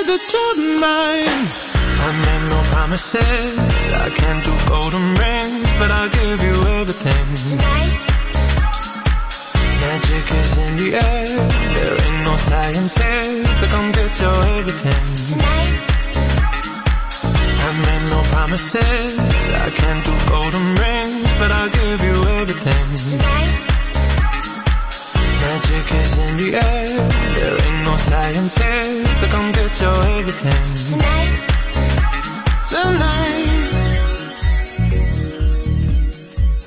that you're mine. I made no promises, I can't do golden rings, but I'll give you everything. Tonight, magic is in the air, there ain't no science here to come get your everything. tonight, I made no promises, I can't do golden rings, but I'll give you everything. tonight, Magic is in the air, there ain't no science here